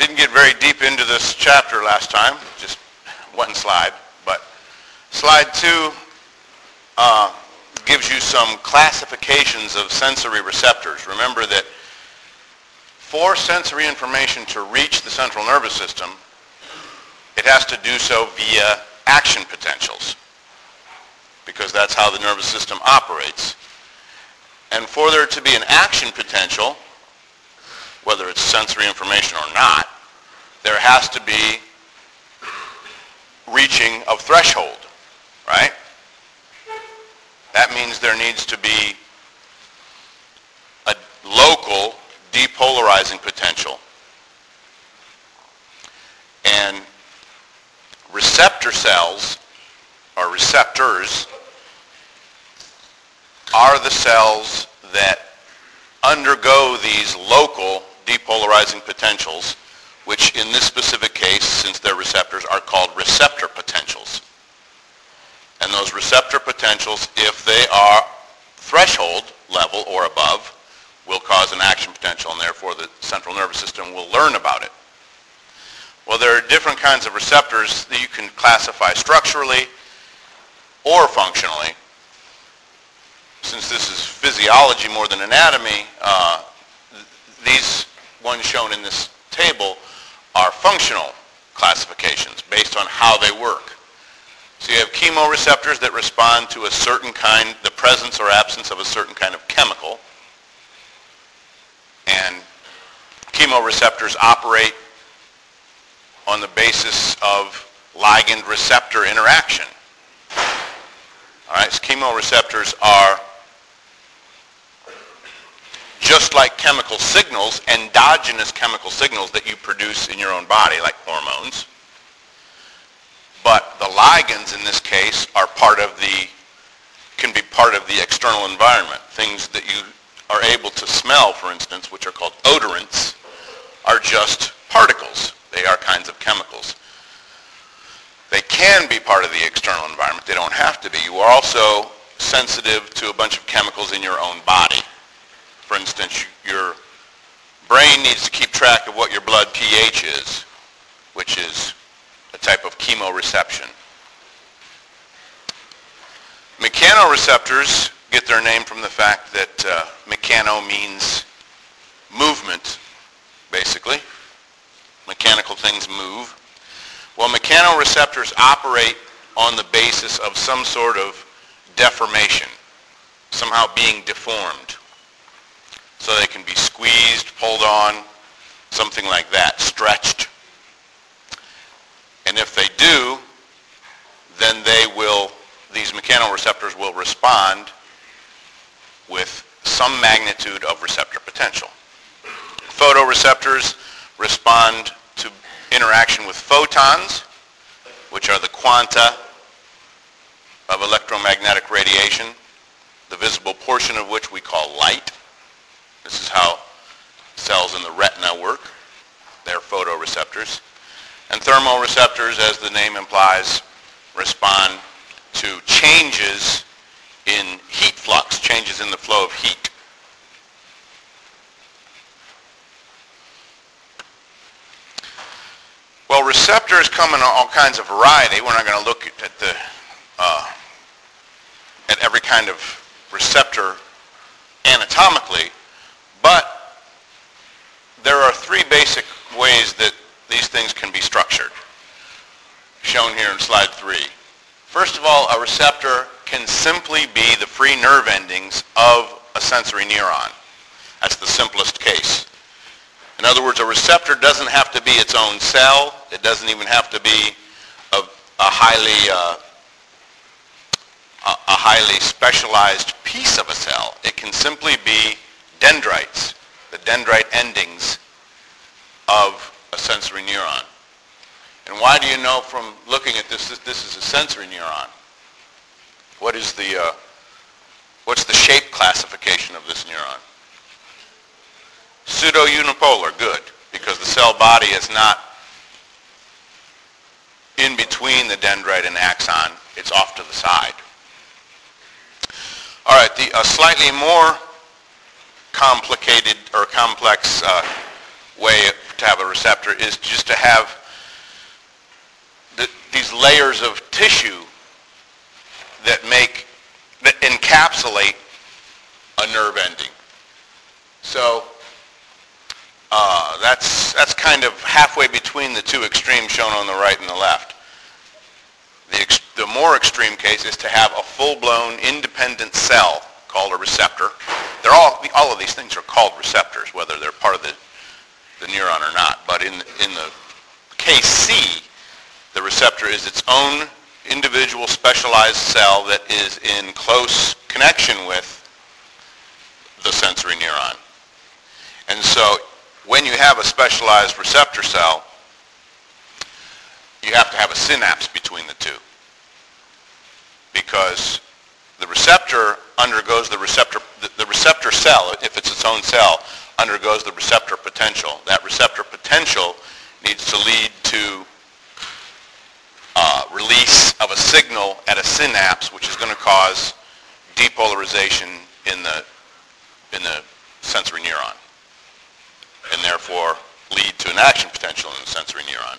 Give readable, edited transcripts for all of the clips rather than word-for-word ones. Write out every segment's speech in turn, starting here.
didn't get very deep into this chapter last time, just one slide, but slide 2 gives you some classifications of sensory receptors. Remember that for sensory information to reach the central nervous system, it has to do so via action potentials, because that's how the nervous system operates. And for there to be an action potential, whether it's sensory information or not, there has to be reaching of threshold, right? That means there needs to be a local depolarizing potential. And receptor cells, or receptors, are the cells that undergo these local depolarizing potentials, which in this specific case, since they're receptors, are called receptor potentials. And those receptor potentials, if they are threshold level or above, will cause an action potential, and therefore the central nervous system will learn about it. Well, there are different kinds of receptors that you can classify structurally or functionally. Since this is physiology more than anatomy, these ones shown in this table are functional classifications based on how they work. So you have chemoreceptors that respond to a certain kind, the presence or absence of a certain kind of chemical. And chemoreceptors operate on the basis of ligand-receptor interaction. All right, so chemoreceptors are just like chemical signals, endogenous chemical signals that you produce in your own body, like hormones. But the ligands in this case are can be part of the external environment. Things that you are able to smell, for instance, which are called odorants, are just particles. They are kinds of chemicals. They can be part of the external environment. They don't have to be. You are also sensitive to a bunch of chemicals in your own body. For instance, your brain needs to keep track of what your blood pH is, which is a type of chemoreception. Mechanoreceptors get their name from the fact that mechano means movement, basically. Mechanical things move. Well, mechanoreceptors operate on the basis of some sort of deformation, somehow being deformed. So they can be squeezed, pulled on, something like that, stretched. And if they do, then these mechanoreceptors will respond with some magnitude of receptor potential. Photoreceptors respond to interaction with photons, which are the quanta of electromagnetic radiation, the visible portion of which we call light. This is how cells in the retina work. They're photoreceptors. And thermoreceptors, as the name implies, respond to changes in heat flux, changes in the flow of heat. Well, receptors come in all kinds of variety. We're not going to look at every kind of receptor anatomically, but there are three basic ways that these things can be structured, shown here in slide 3. First of all, a receptor can simply be the free nerve endings of a sensory neuron. That's the simplest case. In other words, a receptor doesn't have to be its own cell. It doesn't even have to be a highly specialized piece of a cell. It can simply be dendrites, the dendrite endings of a sensory neuron. And why do you know from looking at this that this is a sensory neuron? What's the shape classification of this neuron? Pseudo-unipolar, good, because the cell body is not in between the dendrite and axon. It's off to the side. All right, a slightly more complicated or complex way to have a receptor is just to have these layers of tissue that encapsulate a nerve ending. So that's kind of halfway between the two extremes shown on the right and the left. The more extreme case is to have a full-blown independent cell called a receptor. All of these things are called receptors, whether they're part of the neuron or not. But in the case C, the receptor is its own individual specialized cell that is in close connection with the sensory neuron. And so when you have a specialized receptor cell, you have to have a synapse between the two, because the receptor undergoes the receptor cell, if it's its own cell, undergoes the receptor potential. That receptor potential needs to lead to release of a signal at a synapse, which is going to cause depolarization in the sensory neuron, and therefore lead to an action potential in the sensory neuron.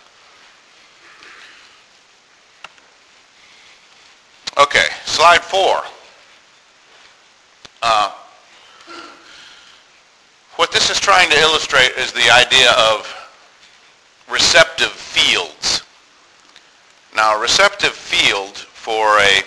Okay, slide 4. What this is trying to illustrate is the idea of receptive fields. Now, a receptive field for a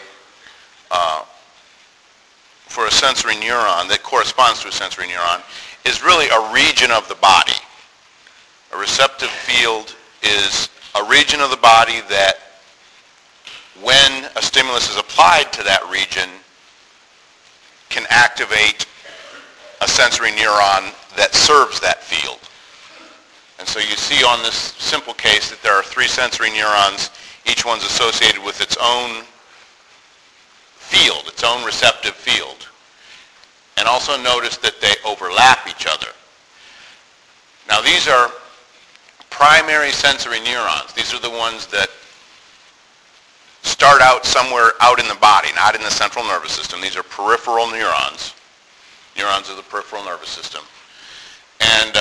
sensory neuron that corresponds to a sensory neuron is really a region of the body. A receptive field is a region of the body that, when a stimulus is applied to that region, can activate a sensory neuron that serves that field. And so you see on this simple case that there are 3 sensory neurons. Each one's associated with its own field, its own receptive field. And also notice that they overlap each other. Now these are primary sensory neurons. These are the ones that start out somewhere out in the body, not in the central nervous system. These are peripheral neurons, neurons of the peripheral nervous system. And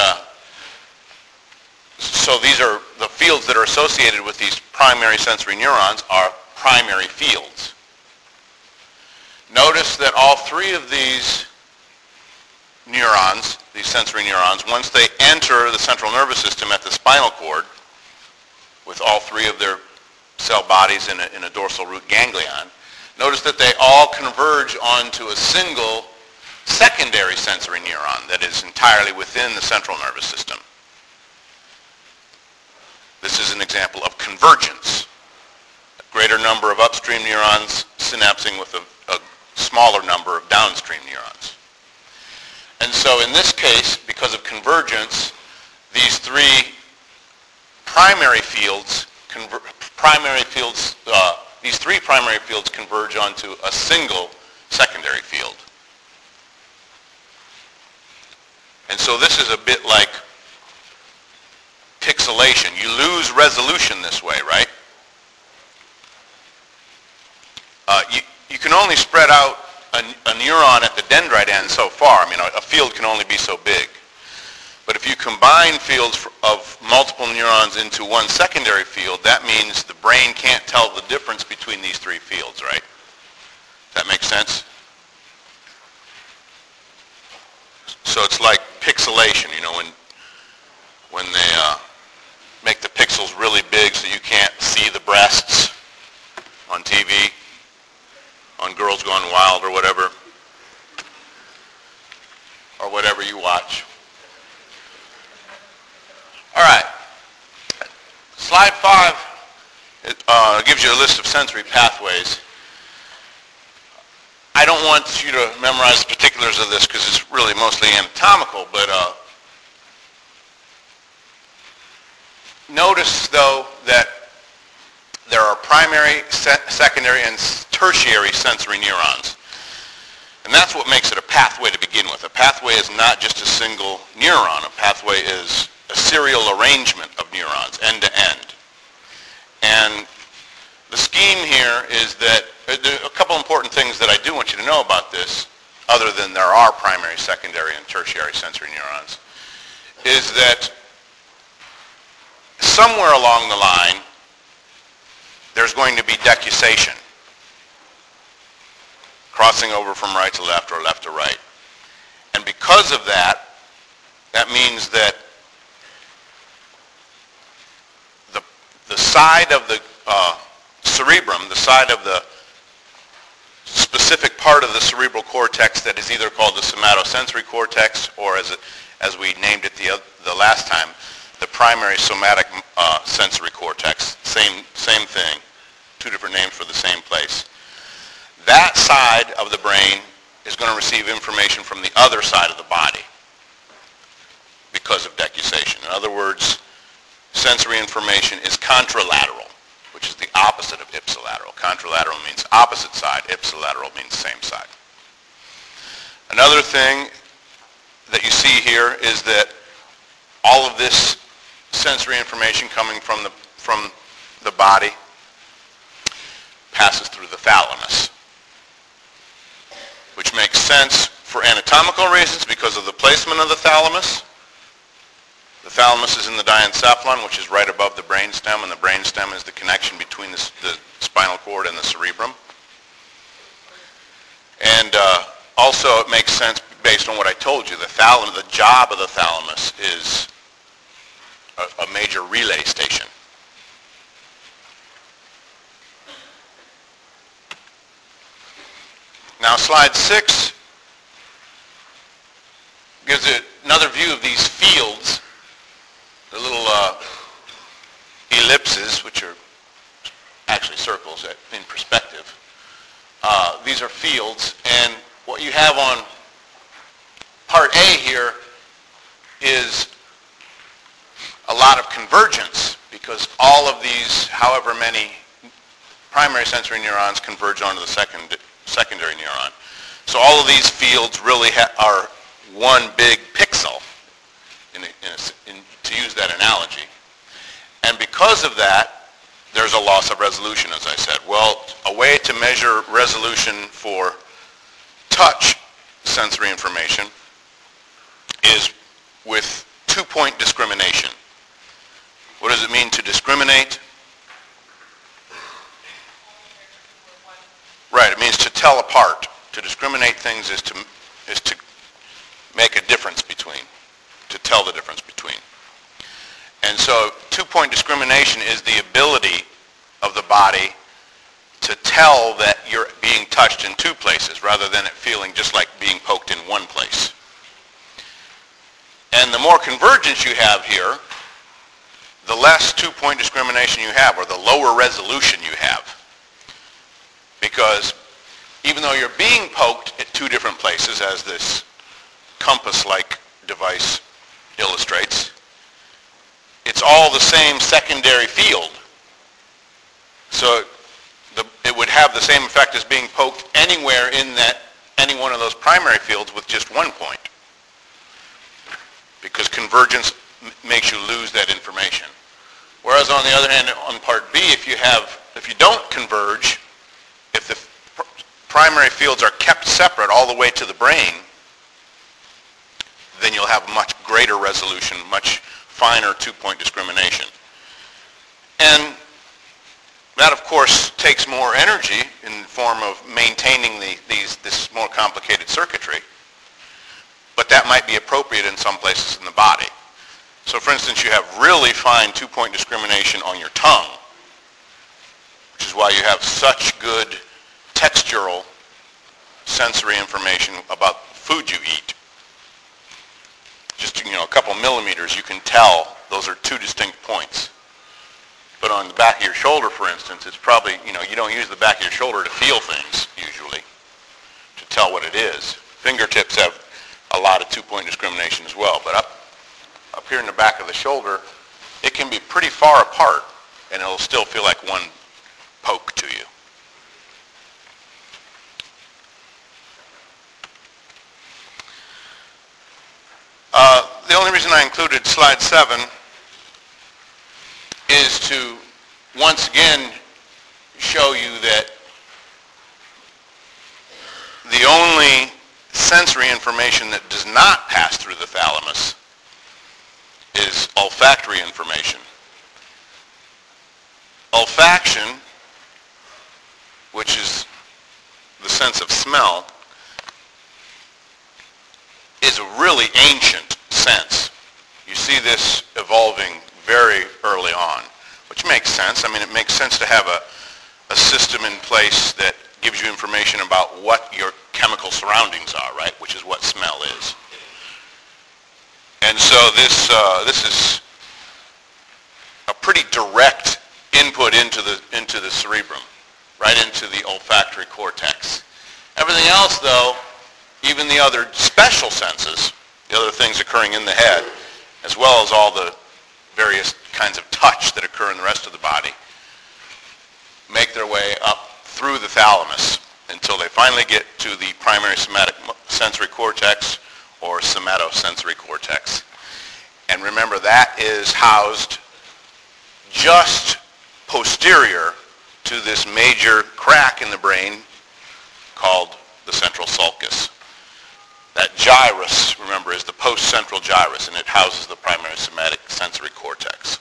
so these are the fields that are associated with these primary sensory neurons are primary fields. Notice that all 3 of these neurons, these sensory neurons, once they enter the central nervous system at the spinal cord, with all 3 of their cell bodies in a dorsal root ganglion, notice that they all converge onto a single secondary sensory neuron that is entirely within the central nervous system. This is an example of convergence. A greater number of upstream neurons synapsing with a smaller number of downstream neurons. And so in this case, because of convergence, these 3 primary fields converge onto a single secondary field. And so this is a bit like pixelation. You lose resolution this way, right? You can only spread out a neuron at the dendrite end so far. I mean, a field can only be so big. But if you combine fields of multiple neurons into one secondary field, that means the brain can't tell the difference between these 3 fields, right? Does that make sense? So it's like pixelation, you know, when they make the pixels really big so you can't see the breasts on TV, on Girls Gone Wild or whatever you watch. All right. Slide 5 gives you a list of sensory pathways. I don't want you to memorize the particulars of this because it's really mostly anatomical, but notice, though, that there are primary, secondary, and tertiary sensory neurons. And that's what makes it a pathway to begin with. A pathway is not just a single neuron. A pathway is a serial arrangement of neurons, end to end. And the scheme here is that there are a couple important things that I do want you to know about this, other than there are primary, secondary, and tertiary sensory neurons, is that somewhere along the line, there's going to be decussation, crossing over from right to left or left to right. And because of that, that means that the side of the cerebrum, the side of the specific part of the cerebral cortex that is either called the somatosensory cortex or as we named it the last time, the primary somatic sensory cortex, same thing, two different names for the same place. That side of the brain is going to receive information from the other side of the body because of decussation. In other words, sensory information is contralateral, which is the opposite of ipsilateral. Contralateral means opposite side, ipsilateral means same side. Another thing that you see here is that all of this sensory information coming from the body passes through the thalamus, which makes sense for anatomical reasons because of the placement of the thalamus. The thalamus is in the diencephalon, which is right above the brainstem, and the brainstem is the connection between the spinal cord and the cerebrum. And also it makes sense based on what I told you. The job of the thalamus is a major relay station. Now slide 6 gives it another view of these fields, the little ellipses, which are actually circles in perspective. These are fields, and what you have on part A here is a lot of convergence because all of these, however many primary sensory neurons converge onto the secondary neuron. So all of these fields really are one big pixel, to use that analogy. And because of that, there's a loss of resolution, as I said. Well, a way to measure resolution for touch sensory information is with two-point discrimination. What does it mean to discriminate? Right, it means to tell apart. To discriminate things is to make a difference between, to tell the difference between. And so two-point discrimination is the ability of the body to tell that you're being touched in two places rather than it feeling just like being poked in one place. And the more convergence you have here, the less two-point discrimination you have, or the lower resolution you have. Because even though you're being poked at two different places, as this compass-like device illustrates, it's all the same secondary field. So it would have the same effect as being poked anywhere in any one of those primary fields with just one point. Because convergence makes you lose that information. Whereas on the other hand, on part B, if you don't converge, if the primary fields are kept separate all the way to the brain, then you'll have much greater resolution, much finer two-point discrimination. And that, of course, takes more energy in the form of maintaining this more complicated circuitry. But that might be appropriate in some places in the body. So, for instance, you have really fine two-point discrimination on your tongue, which is why you have such good textural sensory information about food you eat. Just, a couple millimeters, you can tell those are two distinct points. But on the back of your shoulder, for instance, it's probably, you don't use the back of your shoulder to feel things, usually, to tell what it is. Fingertips have a lot of two-point discrimination as well. But up here in the back of the shoulder, it can be pretty far apart, and it'll still feel like one poke to you. The only reason I included slide 7 is to once again show you that the only sensory information that does not pass through the thalamus is olfactory information. Olfaction, which is the sense of smell, is a really ancient sense. You see this evolving very early on, which makes sense. I mean, it makes sense to have a system in place that gives you information about what your chemical surroundings are, right? Which is what smell is. And so this is a pretty direct input into the cerebrum, right into the olfactory cortex. Everything else, though, even the other special senses, the other things occurring in the head, as well as all the various kinds of touch that occur in the rest of the body, make their way up through the thalamus until they finally get to the primary somatic sensory cortex or somatosensory cortex. And remember, that is housed just posterior to this major crack in the brain called the central sulcus. That gyrus, remember, is the post-central gyrus, and it houses the primary somatic sensory cortex.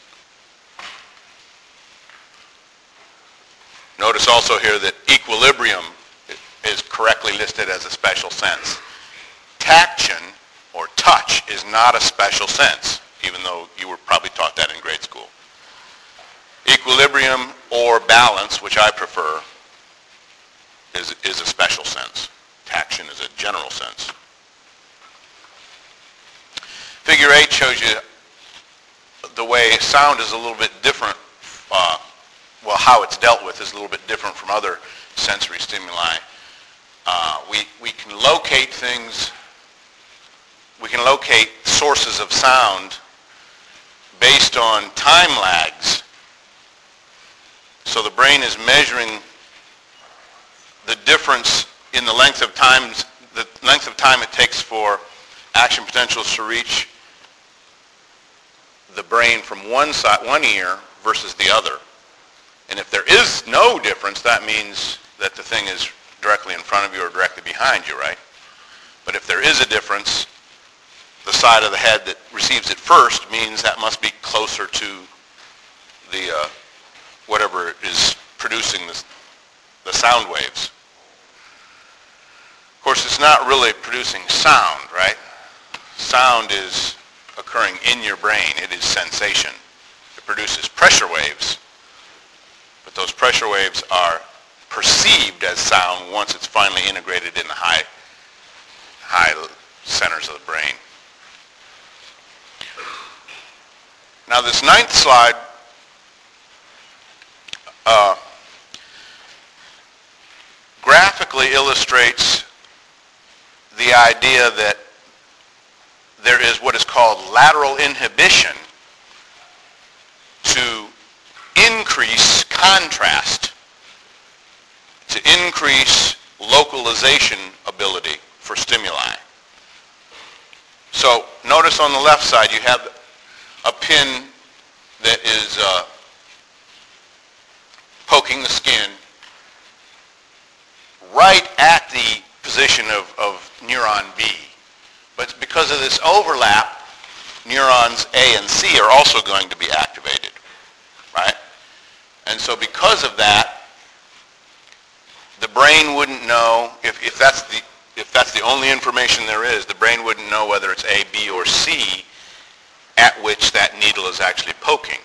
Notice also here that equilibrium is correctly listed as a special sense. Taction, or touch, is not a special sense, even though you were probably taught that in grade school. Equilibrium or balance, which I prefer, is a special sense. Taction is a general sense. Figure 8 shows you the way sound is a little bit different. How it's dealt with is a little bit different from other sensory stimuli. We can locate things, we can locate sources of sound based on time lags. So the brain is measuring the difference in the length of time it takes for action potentials to reach the brain from one ear versus the other. And if there is no difference, that means that the thing is directly in front of you or directly behind you, right? But if there is a difference, the side of the head that receives it first means that must be closer to the whatever is producing the sound waves. Of course, it's not really producing sound, right? Sound is occurring in your brain. It is sensation. It produces pressure waves. But those pressure waves are perceived as sound once it's finally integrated in the high centers of the brain. Now this ninth slide graphically illustrates the idea that there is what is called lateral inhibition to increase contrast, to increase localization ability for stimuli. So notice on the left side you have a pin that is poking the skin right at the position of neuron B. But because of this overlap, neurons A and C are also going to be activated, right? And so because of that, the brain wouldn't know, if that's the only information there is, the brain wouldn't know whether it's A, B, or C at which that needle is actually poking.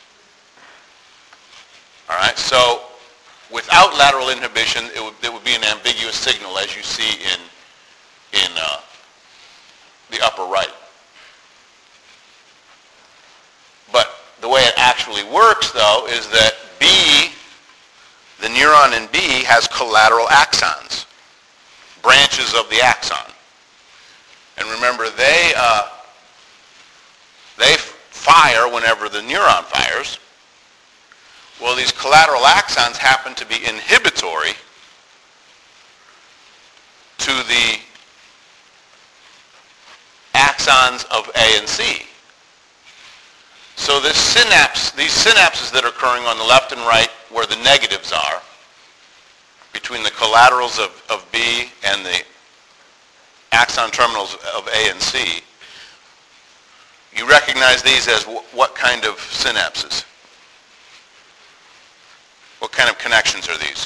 All right, so without lateral inhibition, it would be an ambiguous signal, as you see in the upper right. But the way it actually works, though, is that B, the neuron in B, has collateral axons, branches of the axon. And remember, they fire whenever the neuron fires. Well, these collateral axons happen to be inhibitory to the axons of A and C. So these synapses that are occurring on the left and right where the negatives are, between the collaterals of B and the axon terminals of A and C, you recognize these as what kind of synapses? What kind of connections are these?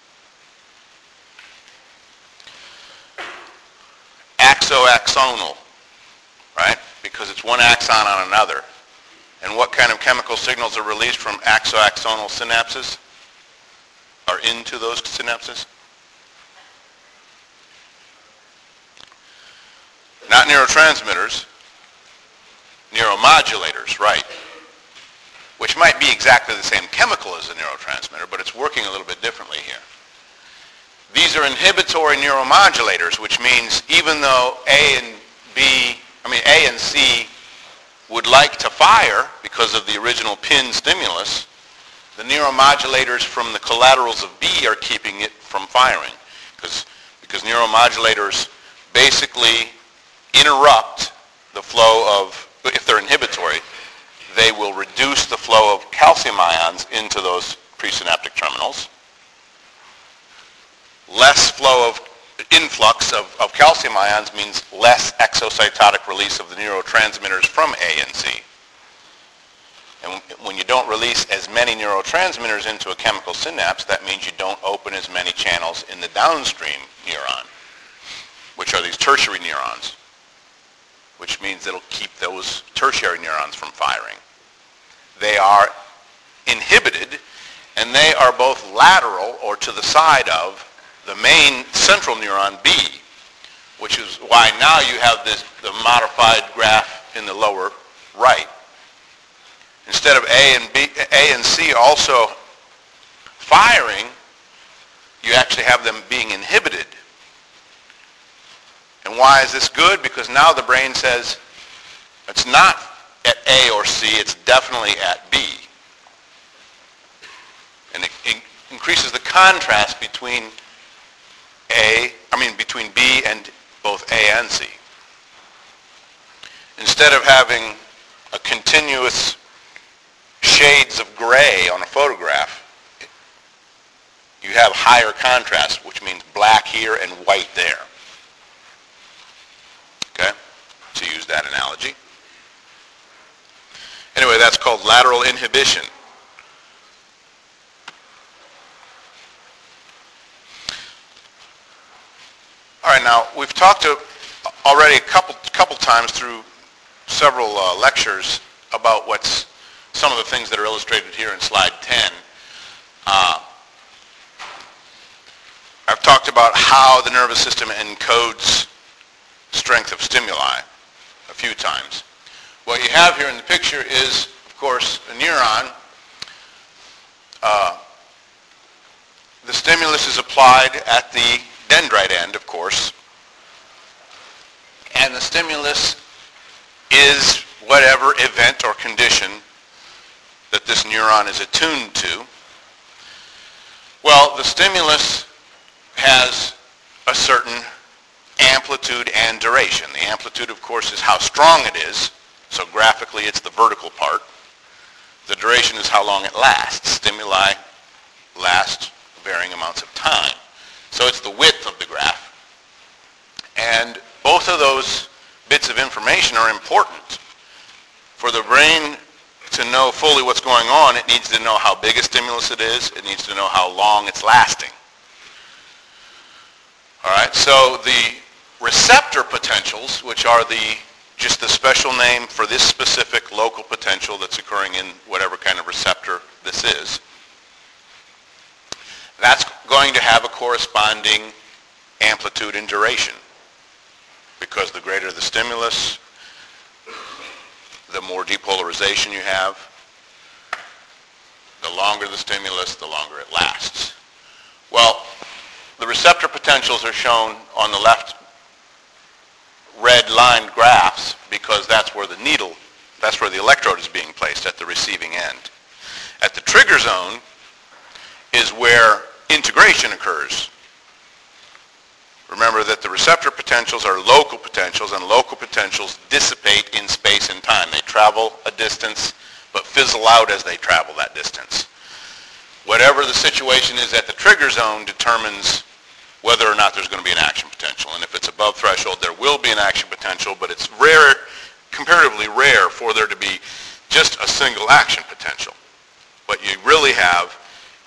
Axo-axonal, right? Because it's one axon on another. And what kind of chemical signals are released from axo-axonal synapses? Or into those synapses? Not neurotransmitters, neuromodulators, right? Which might be exactly the same chemical as a neurotransmitter, but it's working a little bit differently here. These are inhibitory neuromodulators, which means even though A and C would like to fire because of the original pin stimulus, the neuromodulators from the collaterals of B are keeping it from firing because neuromodulators basically interrupt the flow of, if they're inhibitory, they will reduce the flow of calcium ions into those presynaptic terminals. Less flow of influx of calcium ions means less exocytotic release of the neurotransmitters from A and C. And when you don't release as many neurotransmitters into a chemical synapse, that means you don't open as many channels in the downstream neuron, which are these tertiary neurons, which means it'll keep those tertiary neurons from firing. They are inhibited, and they are both lateral or to the side of the main central neuron B, which is why now you have the modified graph in the lower right. Instead of A and C also firing, you actually have them being inhibited. And why is this good? Because now the brain says it's not at A or C, it's definitely at B. And it increases the contrast between between B and both A and C. Instead of having a continuous shades of gray on a photograph, you have higher contrast, which means black here and white there. Okay? To use that analogy. Anyway, that's called lateral inhibition. All right, now we've talked already a couple times through several lectures about what's some of the things that are illustrated here in slide 10. I've talked about how the nervous system encodes strength of stimuli a few times. What you have here in the picture is, of course, a neuron. The stimulus is applied at the dendrite end, of course, and the stimulus is whatever event or condition that this neuron is attuned to. Well, the stimulus has a certain amplitude and duration. The amplitude, of course, is how strong it is. So graphically, it's the vertical part. The duration is how long it lasts. Stimuli last varying amounts of time. So it's the width of the graph. And both of those bits of information are important. For the brain to know fully what's going on, it needs to know how big a stimulus it is. It needs to know how long it's lasting. All right, so the receptor potentials, which are just the special name for this specific local potential that's occurring in whatever kind of receptor this is, that's going to have a corresponding amplitude and duration. Because the greater the stimulus, the more depolarization you have. The longer the stimulus, the longer it lasts. Well, the receptor potentials are shown on the left red-lined graphs because that's where the electrode is being placed at the receiving end. At the trigger zone is where integration occurs. Remember that the receptor potentials are local potentials, and local potentials dissipate in space and time. They travel a distance, but fizzle out as they travel that distance. Whatever the situation is at the trigger zone determines whether or not there's going to be an action potential. And if it's above threshold, there will be an action potential, but it's rare, comparatively rare, for there to be just a single action potential. What you really have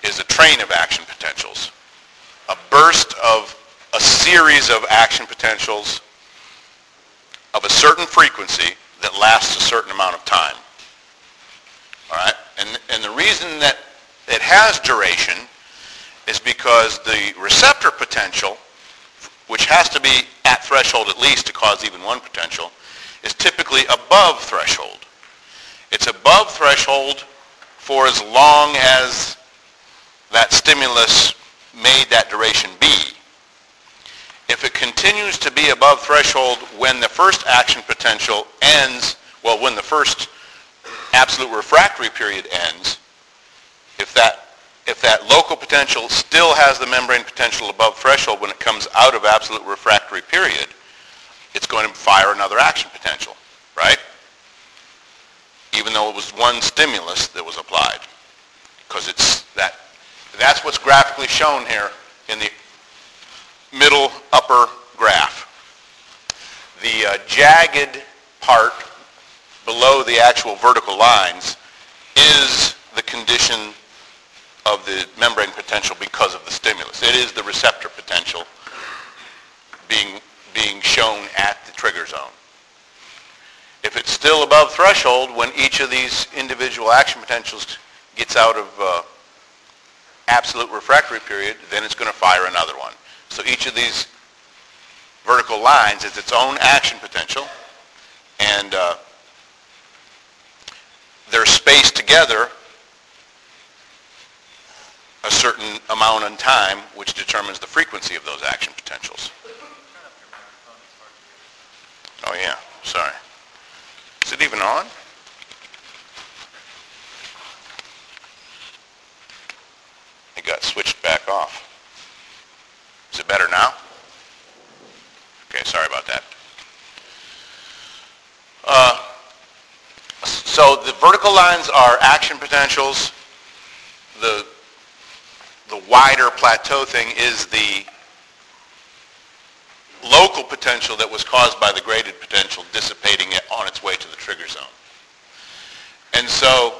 is a train of action potentials. A burst of a series of action potentials of a certain frequency that lasts a certain amount of time. All right? And the reason that it has duration is because the receptor potential, which has to be at threshold at least to cause even one potential, is typically above threshold. It's above threshold for as long as that stimulus made that duration be. If it continues to be above threshold when the first action potential ends, well, when the first absolute refractory period ends, if that local potential still has the membrane potential above threshold when it comes out of absolute refractory period, it's going to fire another action potential, right? Even though it was one stimulus that was applied. Because that's what's graphically shown here in the middle upper graph. The jagged part below the actual vertical lines is the condition of the membrane potential because of the stimulus. It is the receptor potential being shown at the trigger zone. If it's still above threshold when each of these individual action potentials gets out of absolute refractory period, then it's going to fire another one. So each of these vertical lines is its own action potential, and they're spaced together a certain amount in time, which determines the frequency of those action potentials. Oh yeah, sorry. Is it even on? It got switched back off. Is it better now? Okay, sorry about that. So the vertical lines are action potentials. The wider plateau thing is the local potential that was caused by the graded potential dissipating it on its way to the trigger zone. And so,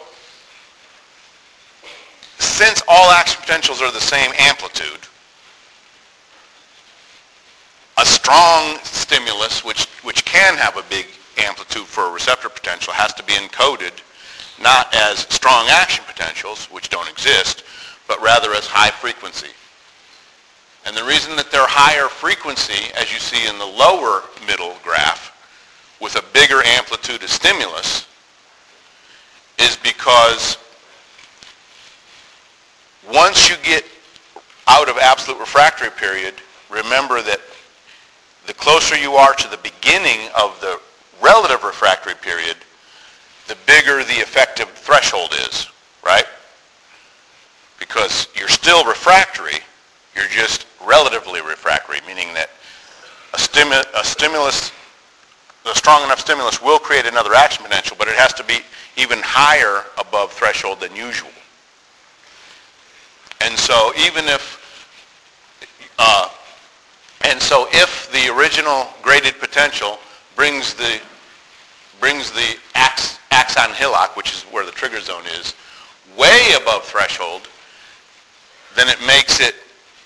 since all action potentials are the same amplitude, a strong stimulus, which can have a big amplitude for a receptor potential, has to be encoded not as strong action potentials, which don't exist, but rather as high frequency. And the reason that they're higher frequency, as you see in the lower middle graph, with a bigger amplitude of stimulus, is because once you get out of absolute refractory period, remember that the closer you are to the beginning of the relative refractory period, the bigger the effective threshold is, right? Because you're still refractory, you're just relatively refractory, meaning that a strong enough stimulus will create another action potential, but it has to be even higher above threshold than usual. And so if the original graded potential brings the axon hillock, which is where the trigger zone is, way above threshold, then it makes it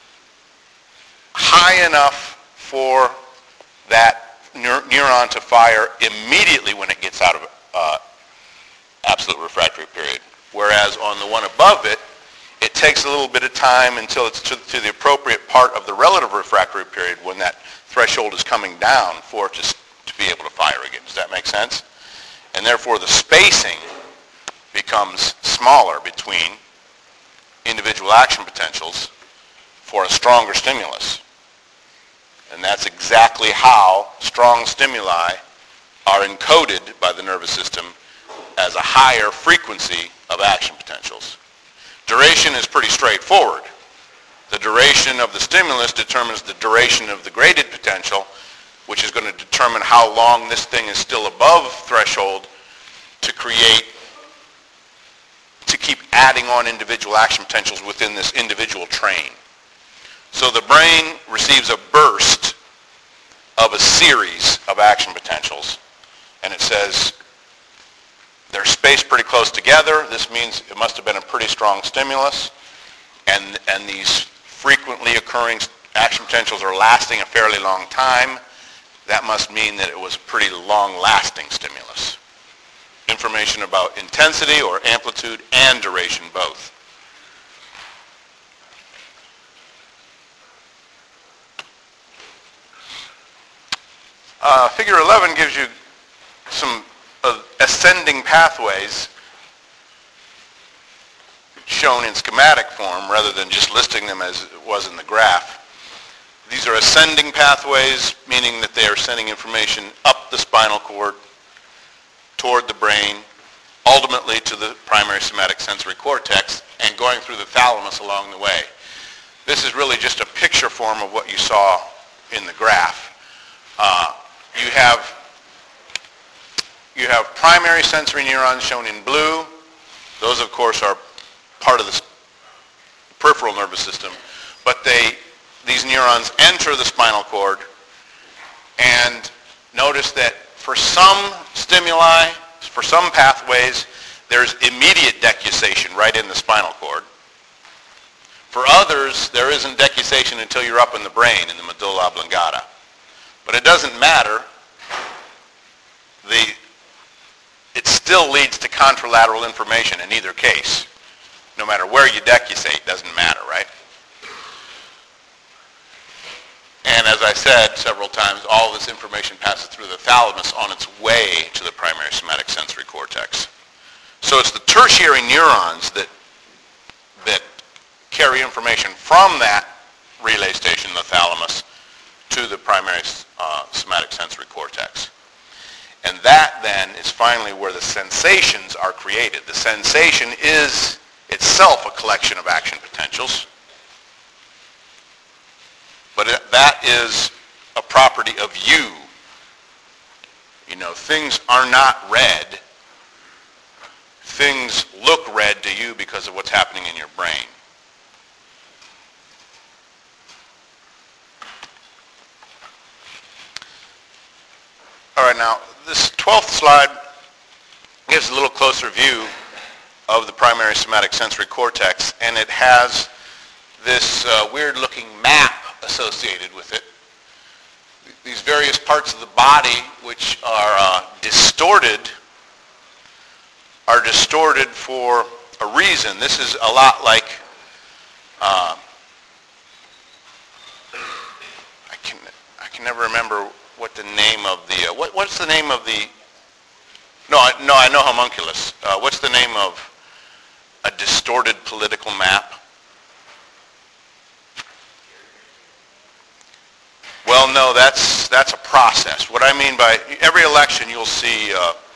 high enough for that neuron to fire immediately when it gets out of absolute refractory period. Whereas on the one above it, it takes a little bit of time until it's to the appropriate part of the relative refractory period when that threshold is coming down for it to be able to fire again. Does that make sense? And therefore the spacing becomes smaller between individual action potentials for a stronger stimulus. And that's exactly how strong stimuli are encoded by the nervous system as a higher frequency of action potentials. Duration is pretty straightforward. The duration of the stimulus determines the duration of the graded potential, which is going to determine how long this thing is still above threshold to keep adding on individual action potentials within this individual train. So the brain receives a burst of a series of action potentials, and it says they're spaced pretty close together. This means it must have been a pretty strong stimulus. and these frequently occurring action potentials are lasting a fairly long time, that must mean that it was a pretty long-lasting stimulus. Information about intensity or amplitude and duration both. Figure 11 gives you some ascending pathways shown in schematic form rather than just listing them as it was in the graph. These are ascending pathways, meaning that they are sending information up the spinal cord toward the brain, ultimately to the primary somatic sensory cortex, and going through the thalamus along the way. This is really just a picture form of what you saw in the graph. You have primary sensory neurons shown in blue. Those, of course, are part of the peripheral nervous system, but these neurons enter the spinal cord, and notice that for some stimuli, for some pathways, there's immediate decussation right in the spinal cord. For others, there isn't decussation until you're up in the brain, in the medulla oblongata. But it doesn't matter. It still leads to contralateral information in either case. No matter where you decussate, doesn't matter, right? And as I said several times, all this information passes through the thalamus on its way to the primary somatic sensory cortex. So it's the tertiary neurons that carry information from that relay station, the thalamus, to the primary somatic sensory cortex. And that then is finally where the sensations are created. The sensation is itself a collection of action potentials. But that is a property of you. You know, things are not red. Things look red to you because of what's happening in your brain. All right, now this 12th slide gives a little closer view of the primary somatic sensory cortex, and it has this weird-looking map associated with it. These various parts of the body which are distorted for a reason. This is a lot like I can never remember what the name of the what's the name of the I know homunculus. What's the name of a distorted political map? Well, no, that's a process. What I mean by every election, you'll see,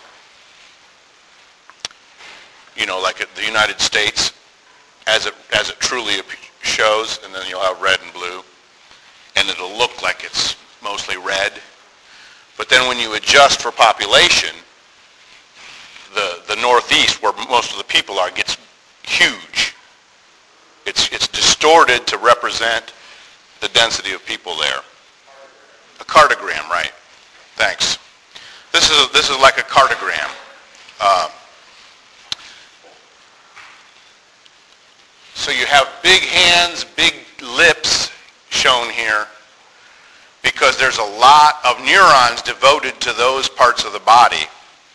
like at the United States, as it truly shows, and then you'll have red and blue, and it'll look like it's mostly red. But then when you adjust for population, the Northeast, where most of the people are, gets huge. It's distorted to represent the density of people there. A cartogram, right? Thanks. This is like a cartogram. So you have big hands, big lips shown here because there's a lot of neurons devoted to those parts of the body,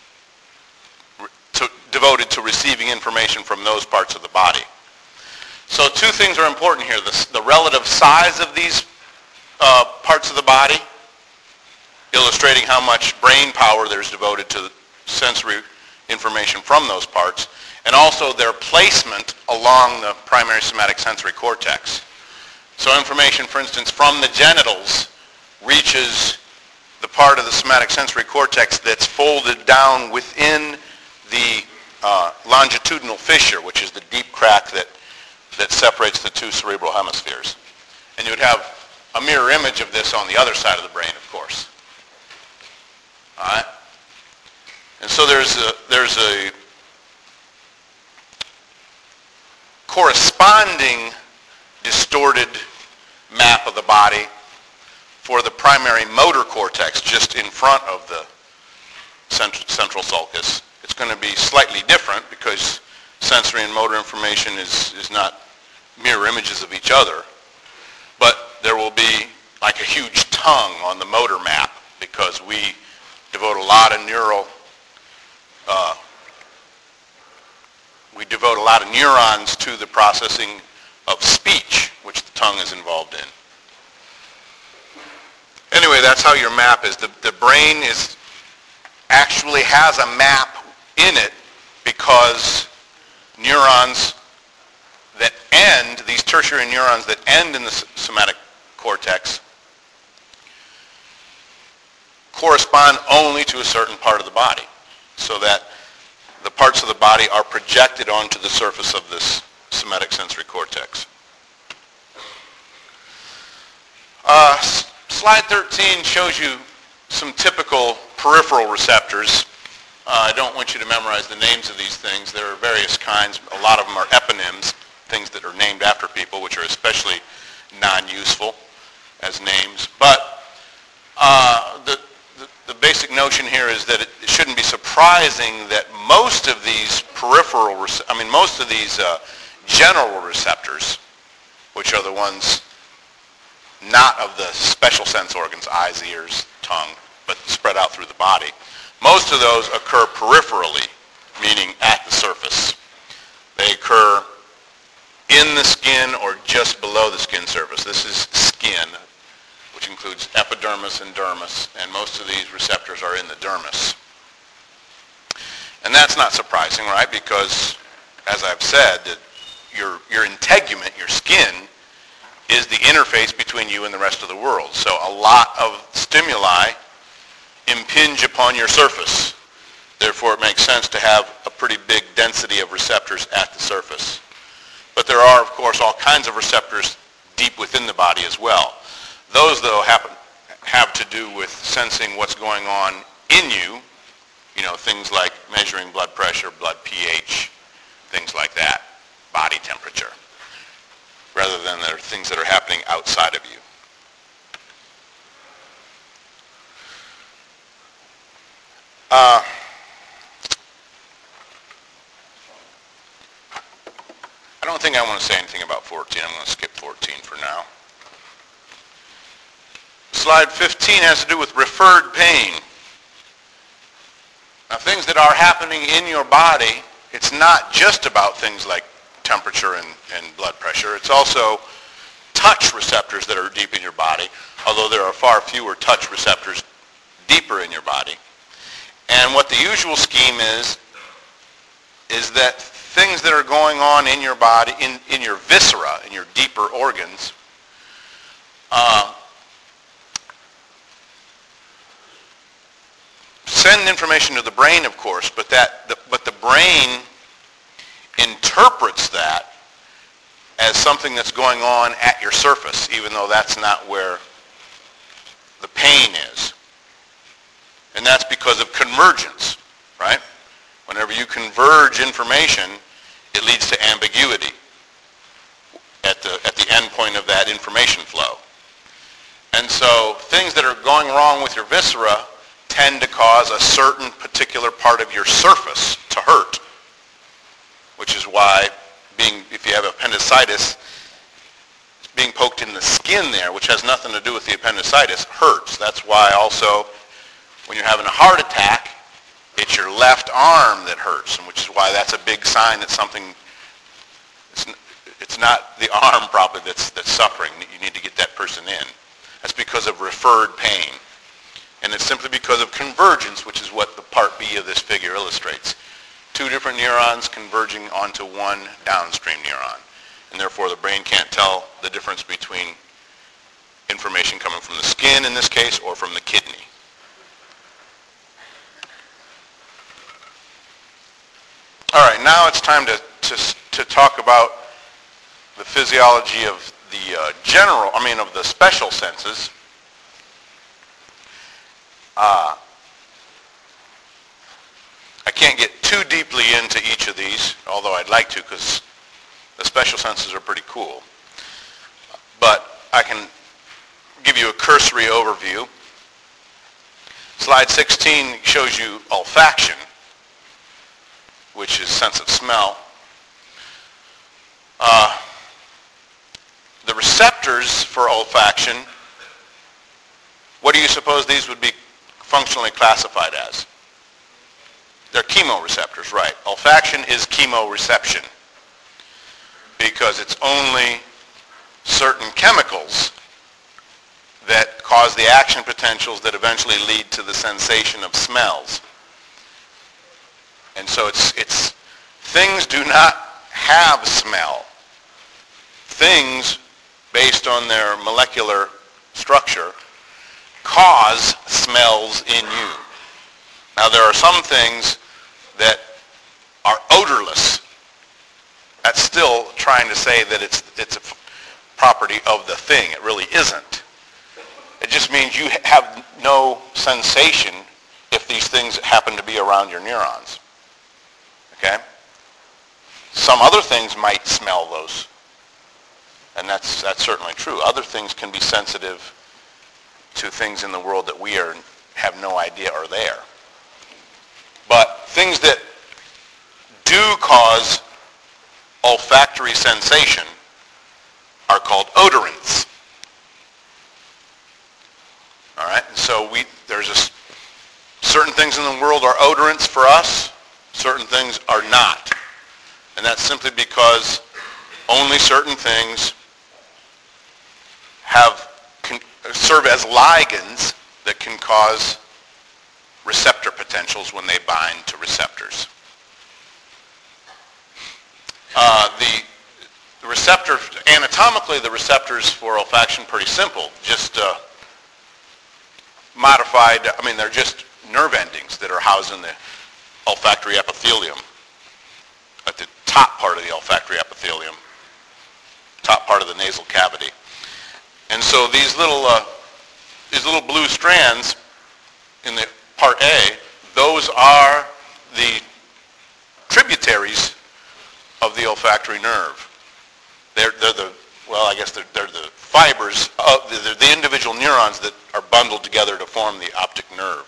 devoted to receiving information from those parts of the body. So two things are important here. The relative size of these parts of the body, illustrating how much brain power there's devoted to sensory information from those parts, and also their placement along the primary somatic sensory cortex. So information, for instance, from the genitals reaches the part of the somatic sensory cortex that's folded down within the longitudinal fissure, which is the deep crack that separates the two cerebral hemispheres. And you would have a mirror image of this on the other side of the brain, of course. All right? And so there's a corresponding distorted map of the body for the primary motor cortex just in front of the central sulcus. It's going to be slightly different because sensory and motor information is not mirror images of each other, but there will be like a huge tongue on the motor map because we devote a lot of neurons to the processing of speech, which the tongue is involved in. Anyway, that's how your map is. The brain actually has a map in it because neurons that end, these tertiary neurons that end in the somatic cortex, correspond only to a certain part of the body, so that the parts of the body are projected onto the surface of this somatic sensory cortex. Slide 13 shows you some typical peripheral receptors. I don't want you to memorize the names of these things. There are various kinds. A lot of them are eponyms, things that are named after people, which are especially non-useful as names. But the basic notion here is that it shouldn't be surprising that most of these most of these general receptors, which are the ones not of the special sense organs, eyes, ears, tongue, but spread out through the body, most of those occur peripherally, meaning at the surface. They occur in the skin or just below the skin surface. This is skin, which includes epidermis and dermis, and most of these receptors are in the dermis. And that's not surprising, right? Because, as I've said, that your integument, your skin, is the interface between you and the rest of the world. So a lot of stimuli impinge upon your surface. Therefore, it makes sense to have a pretty big density of receptors at the surface. But there are, of course, all kinds of receptors deep within the body as well. Those, though, have to do with sensing what's going on in you, things like measuring blood pressure, blood pH, things like that, body temperature, rather than there are things that are happening outside of you. I don't think I want to say anything about 14. I'm going to skip 14 for now. Slide 15 has to do with referred pain. Now, things that are happening in your body, it's not just about things like temperature and blood pressure. It's also touch receptors that are deep in your body, although there are far fewer touch receptors deeper in your body. And what the usual scheme is that things that are going on in your body, in your viscera, in your deeper organs, send information to the brain, of course, but the brain interprets that as something that's going on at your surface, even though that's not where the pain is. And that's because of convergence, right? Whenever you converge information, it leads to ambiguity at the end point of that information flow. And so things that are going wrong with your viscera tend to cause a certain particular part of your surface to hurt, which is why if you have appendicitis, being poked in the skin there, which has nothing to do with the appendicitis, hurts. That's why also when you're having a heart attack, it's your left arm that hurts, and which is why that's a big sign that something, it's not the arm probably that's suffering. You need to get that person in. That's because of referred pain. And it's simply because of convergence, which is what the part B of this figure illustrates. Two different neurons converging onto one downstream neuron. And therefore the brain can't tell the difference between information coming from the skin in this case or from the kidney. All right, now it's time to talk about the physiology of the special senses. I can't get too deeply into each of these, although I'd like to, because the special senses are pretty cool. But I can give you a cursory overview. Slide 16 shows you olfaction, which is sense of smell. the receptors for olfaction, what do you suppose these would be functionally classified as? They're chemoreceptors, right. Olfaction is chemoreception because it's only certain chemicals that cause the action potentials that eventually lead to the sensation of smells. And so it's things do not have smell. Things, based on their molecular structure, cause smells in you. Now there are some things that are odorless. That's still trying to say that it's a property of the thing. It really isn't. It just means you have no sensation if these things happen to be around your neurons. Okay? Some other things might smell those. And that's certainly true. Other things can be sensitive to things in the world that we have no idea are there. But things that do cause olfactory sensation are called odorants. All right? And so certain things in the world are odorants for us, certain things are not. And that's simply because only certain things serve as ligands that can cause receptor potentials when they bind to receptors. The receptor, anatomically, the receptors for olfaction pretty simple. Just modified, they're just nerve endings that are housed in the olfactory epithelium, at the top part of the olfactory epithelium, top part of the nasal cavity. And so these little blue strands in the part A, those are the tributaries of the olfactory nerve. They're the fibers of the individual neurons that are bundled together to form the optic nerve,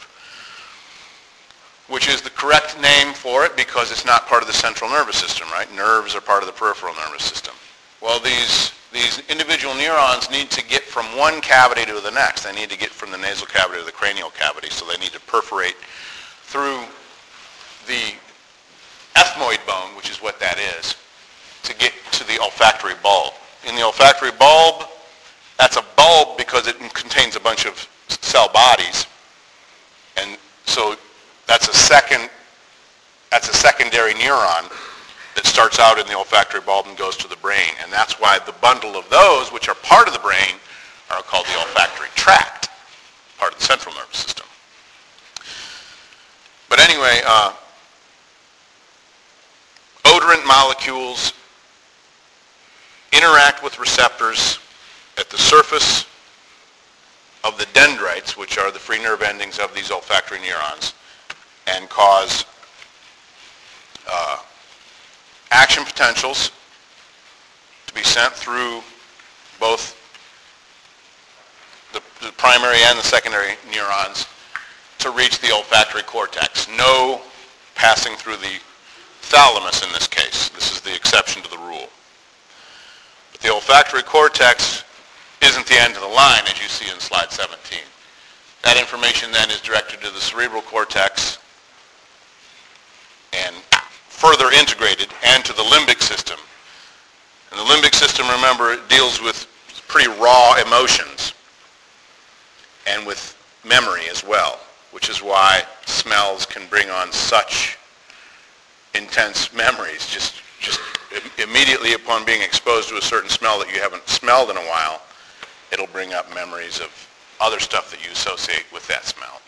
which is the correct name for it because it's not part of the central nervous system, right? Nerves are part of the peripheral nervous system. Well, these individual neurons need to get from one cavity to the next. They need to get from the nasal cavity to the cranial cavity, so they need to perforate through the ethmoid bone, which is what that is, to get to the olfactory bulb. In the olfactory bulb, that's a bulb because it contains a bunch of cell bodies, and so that's a secondary neuron that starts out in the olfactory bulb and goes to the brain. And that's why the bundle of those, which are part of the brain, are called the olfactory tract, part of the central nervous system. But anyway, odorant molecules interact with receptors at the surface of the dendrites, which are the free nerve endings of these olfactory neurons, and cause action potentials to be sent through both the primary and the secondary neurons to reach the olfactory cortex. No passing through the thalamus in this case. This is the exception to the rule. But the olfactory cortex isn't the end of the line, as you see in slide 17. That information then is directed to the cerebral cortex and further integrated, and to the limbic system. And the limbic system, remember, it deals with pretty raw emotions and with memory as well, which is why smells can bring on such intense memories. Just immediately upon being exposed to a certain smell that you haven't smelled in a while, it'll bring up memories of other stuff that you associate with that smell.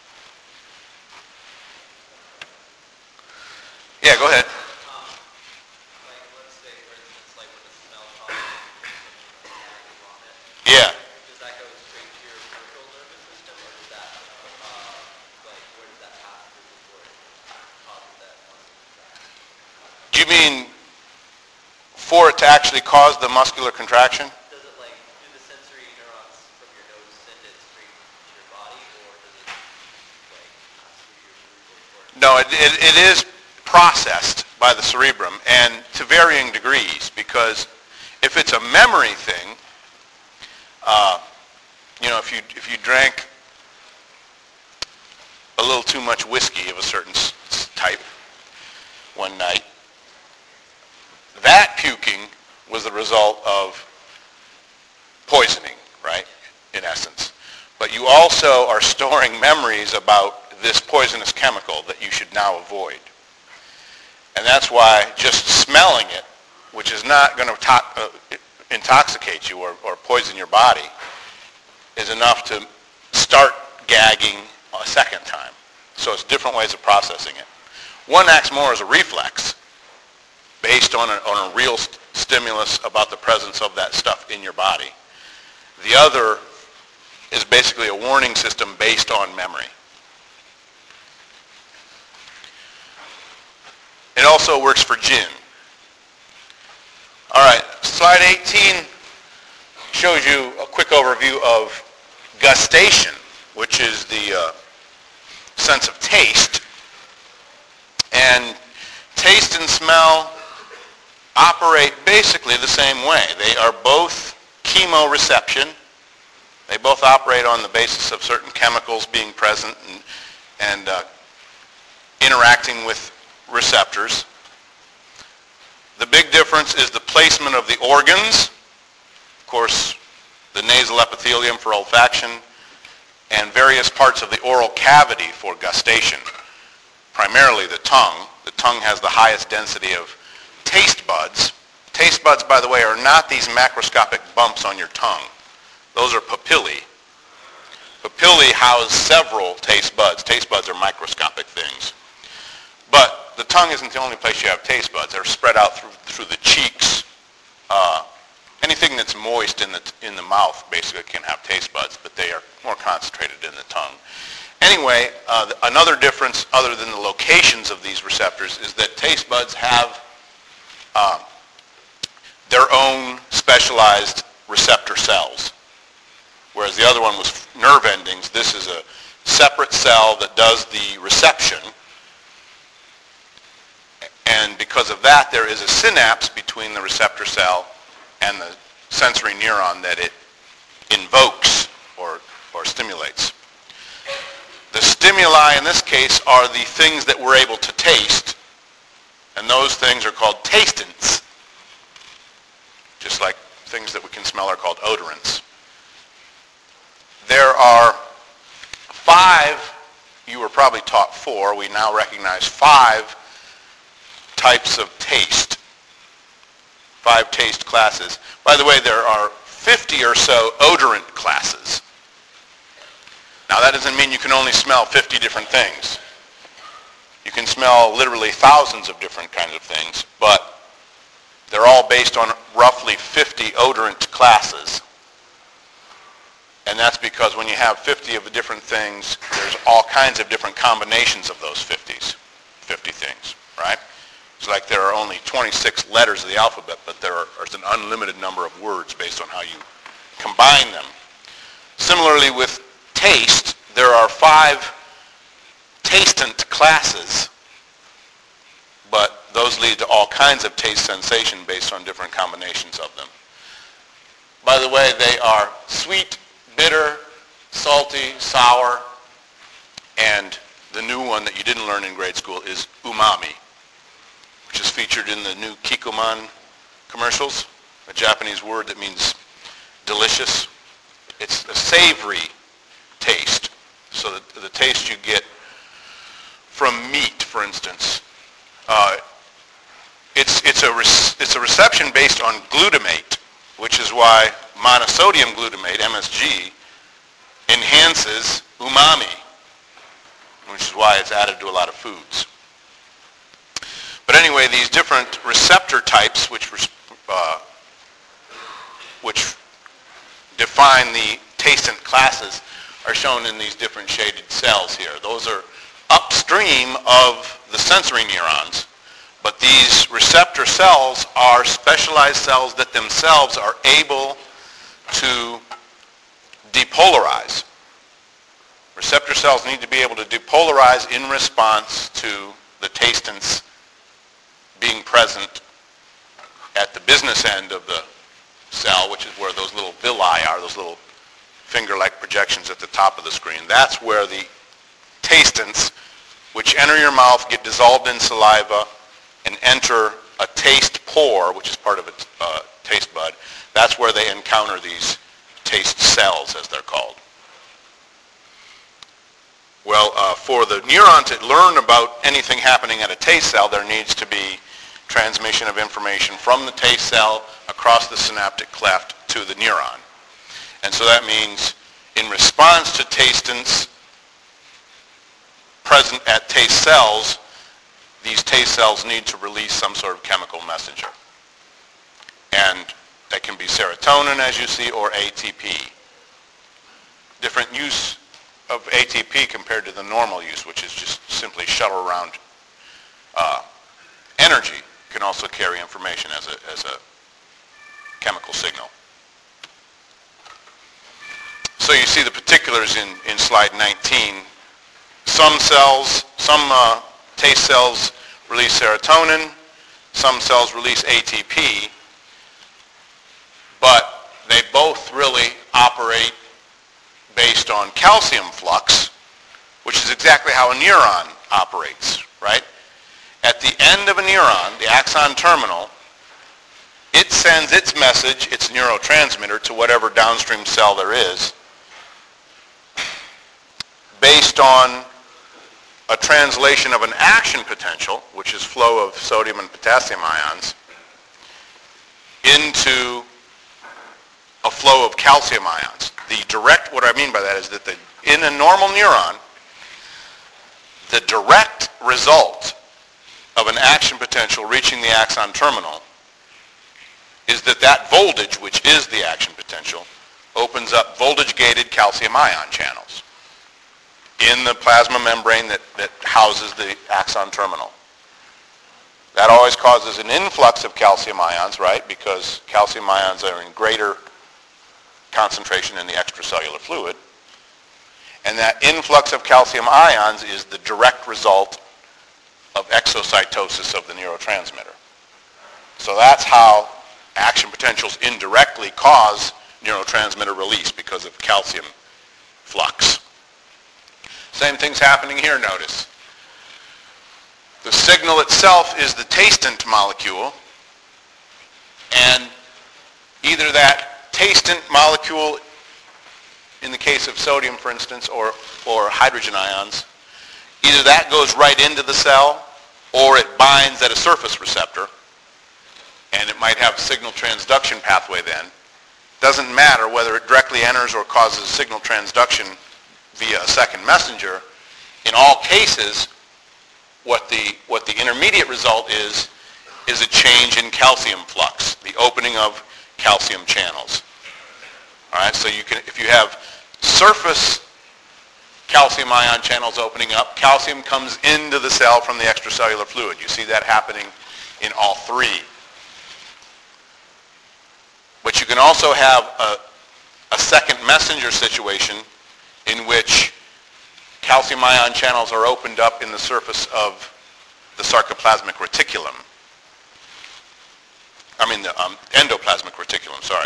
Yeah, go ahead. Let's say, for instance, when the smell comes from vomit. Yeah. Does that go straight to your peripheral nervous system, or does that, where does that pass through before it causes that muscle contraction? Do you mean for it to actually cause the muscular contraction? Does it, do the sensory neurons from your nose send it straight to your body, or does it, pass through your cerebral cortex? No, it is processed by the cerebrum, and to varying degrees, because if it's a memory thing, If you drank a little too much whiskey of a certain type one night, that puking was the result of poisoning, right, in essence. But you also are storing memories about this poisonous chemical that you should now avoid. And that's why just smelling it, which is not going to intoxicate you or poison your body, is enough to start gagging a second time. So it's different ways of processing it. One acts more as a reflex based on a real stimulus about the presence of that stuff in your body. The other is basically a warning system based on memory. It also works for gin. All right, slide 18 shows you a quick overview of gustation, which is the sense of taste. And taste and smell operate basically the same way. They are both chemoreception. They both operate on the basis of certain chemicals being present and interacting with receptors. The big difference is the placement of the organs. Of course, the nasal epithelium for olfaction and various parts of the oral cavity for gustation. Primarily the tongue. The tongue has the highest density of taste buds. Taste buds, by the way, are not these macroscopic bumps on your tongue. Those are papillae. Papillae house several taste buds. Taste buds are microscopic things. But the tongue isn't the only place you have taste buds. They're spread out through the cheeks. Anything that's moist in the mouth basically can have taste buds, but they are more concentrated in the tongue. Anyway, another difference other than the locations of these receptors is that taste buds have their own specialized receptor cells, whereas the other one was nerve endings. This is a separate cell that does the reception, and because of that, there is a synapse between the receptor cell and the sensory neuron that it invokes or stimulates. The stimuli in this case are the things that we're able to taste, and those things are called tastants. Just like things that we can smell are called odorants. There are 5, you were probably taught 4, we now recognize 5 types of taste. 5 taste classes. By the way, there are 50 or so odorant classes. Now that doesn't mean you can only smell 50 different things. You can smell literally thousands of different kinds of things, but they're all based on roughly 50 odorant classes. And that's because when you have 50 of the different things, there's all kinds of different combinations of those 50 things, right? It's like there are only 26 letters of the alphabet, but there's an unlimited number of words based on how you combine them. Similarly with taste, there are 5 tastant classes, but those lead to all kinds of taste sensation based on different combinations of them. By the way, they are sweet, bitter, salty, sour, and the new one that you didn't learn in grade school is umami, which is featured in the new Kikkoman commercials, a Japanese word that means delicious. It's a savory taste. So the taste you get from meat, for instance, it's a reception based on glutamate, which is why monosodium glutamate, MSG, enhances umami, which is why it's added to a lot of foods. But anyway, these different receptor types, which define the tastant classes, are shown in these different shaded cells here. Those are upstream of the sensory neurons, but these receptor cells are specialized cells that themselves are able to depolarize. Receptor cells need to be able to depolarize in response to the tastants being present at the business end of the cell, which is where those little villi are, those little finger-like projections at the top of the screen. That's where the tastants, which enter your mouth, get dissolved in saliva, and enter a taste pore, which is part of a taste bud. That's where they encounter these taste cells, as they're called. Well, for the neuron to learn about anything happening at a taste cell, there needs to be transmission of information from the taste cell across the synaptic cleft to the neuron. And so that means in response to tastants present at taste cells, these taste cells need to release some sort of chemical messenger. And that can be serotonin, as you see, or ATP. Different use of ATP compared to the normal use, which is just simply shuttle around energy, can also carry information as a chemical signal. So you see the particulars in slide 19. Some cells, some taste cells release serotonin, some cells release ATP, but they both really operate based on calcium flux, which is exactly how a neuron operates, right? At the end of a neuron, the axon terminal, it sends its message, its neurotransmitter, to whatever downstream cell there is, based on a translation of an action potential, which is flow of sodium and potassium ions, into a flow of calcium ions. What I mean by that is that in a normal neuron, the direct result of an action potential reaching the axon terminal is that voltage, which is the action potential, opens up voltage-gated calcium ion channels in the plasma membrane that houses the axon terminal. That always causes an influx of calcium ions, right? Because calcium ions are in greater concentration in the extracellular fluid. And that influx of calcium ions is the direct result of exocytosis of the neurotransmitter. So that's how action potentials indirectly cause neurotransmitter release, because of calcium flux. Same thing's happening here, notice. The signal itself is the tastant molecule, and either that tastant molecule, in the case of sodium, for instance, or hydrogen ions, either that goes right into the cell, or it binds at a surface receptor, and it might have a signal transduction pathway then. Doesn't matter whether it directly enters or causes signal transduction via a second messenger. In all cases, what the intermediate result is a change in calcium flux, the opening of calcium channels. All right, so if you have surface calcium ion channels opening up, calcium comes into the cell from the extracellular fluid. You see that happening in all three. But you can also have a second messenger situation in which calcium ion channels are opened up in the surface of the sarcoplasmic reticulum. The endoplasmic reticulum, sorry.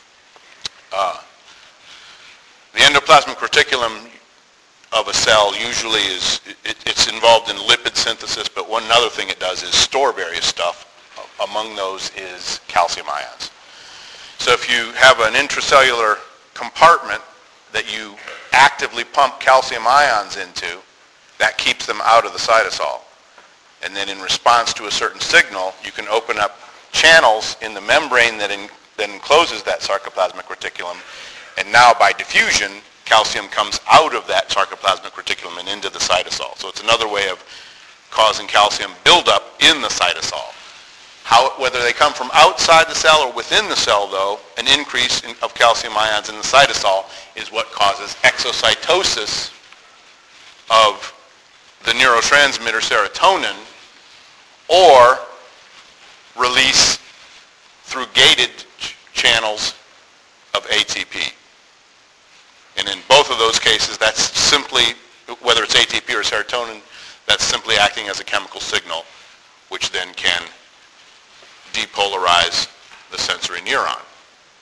The endoplasmic reticulum of a cell usually it's involved in lipid synthesis, but one other thing it does is store various stuff. Among those is calcium ions. So if you have an intracellular compartment that you actively pump calcium ions into, that keeps them out of the cytosol. And then in response to a certain signal, you can open up channels in the membrane that encloses that sarcoplasmic reticulum, and now by diffusion, calcium comes out of that sarcoplasmic reticulum and into the cytosol. So it's another way of causing calcium buildup in the cytosol. Whether they come from outside the cell or within the cell, though, an increase of calcium ions in the cytosol is what causes exocytosis of the neurotransmitter serotonin, or release through gated channels of ATP. And in both of those cases, that's simply, whether it's ATP or serotonin, that's simply acting as a chemical signal, which then can depolarize the sensory neuron.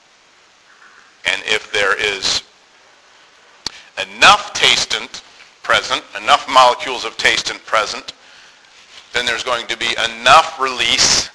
And if there is enough tastant present, enough molecules of tastant present, then there's going to be enough release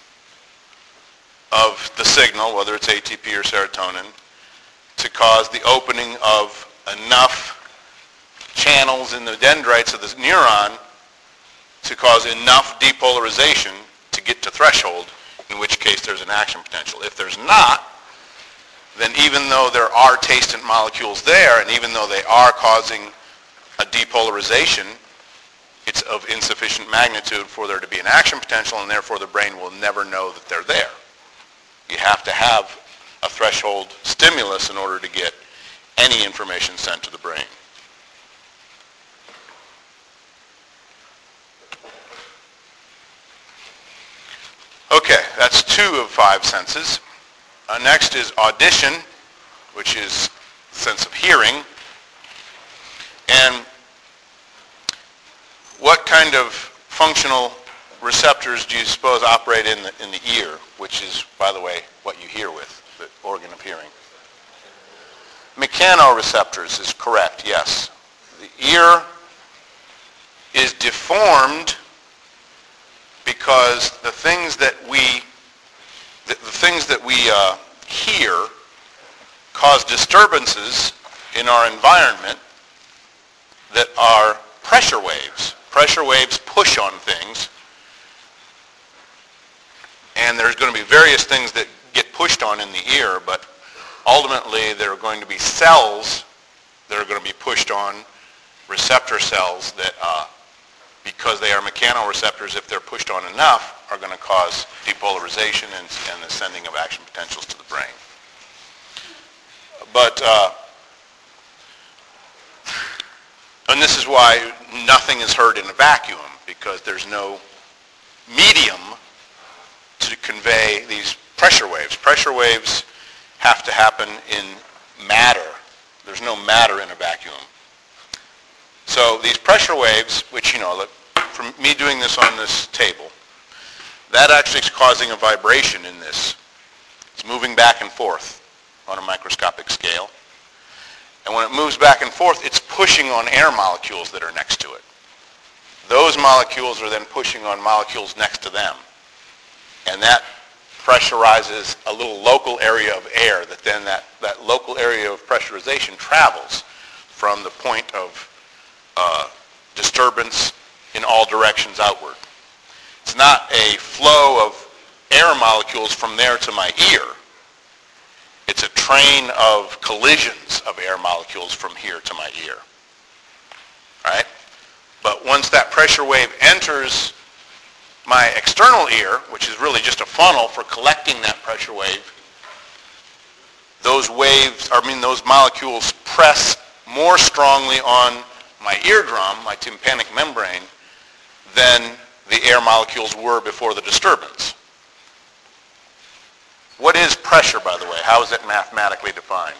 of the signal, whether it's ATP or serotonin, to cause the opening of enough channels in the dendrites of the neuron to cause enough depolarization to get to threshold, in which case there's an action potential. If there's not, then even though there are tastant molecules there, and even though they are causing a depolarization, it's of insufficient magnitude for there to be an action potential, and therefore the brain will never know that they're there. You have to have a threshold stimulus in order to get any information sent to the brain. Okay, that's 2 of 5 senses. Next is audition, which is the sense of hearing. And what kind of functional receptors do you suppose operate in the ear, which is, by the way, what you hear with, the organ of hearing? Mechanoreceptors is correct, yes. The ear is deformed because the things that we hear cause disturbances in our environment that are pressure waves. Pressure waves push on things, and there's going to be various things that get pushed on in the ear, but ultimately there are going to be cells that are going to be pushed on, receptor cells that, because they are mechanoreceptors, if they're pushed on enough, are going to cause depolarization and the sending of action potentials to the brain. But, and this is why nothing is heard in a vacuum, because there's no medium to convey these pressure waves. Pressure waves have to happen in matter. There's no matter in a vacuum. So these pressure waves, which, from me doing this on this table, that actually is causing a vibration in this. It's moving back and forth on a microscopic scale. And when it moves back and forth, it's pushing on air molecules that are next to it. Those molecules are then pushing on molecules next to them. And that pressurizes a little local area of air that then that local area of pressurization travels from the point of disturbance in all directions outward. It's not a flow of air molecules from there to my ear. It's a train of collisions of air molecules from here to my ear. Right? But once that pressure wave enters my external ear, which is really just a funnel for collecting that pressure wave, those molecules press more strongly on my eardrum, my tympanic membrane, than the air molecules were before the disturbance. What is pressure, by the way? How is it mathematically defined?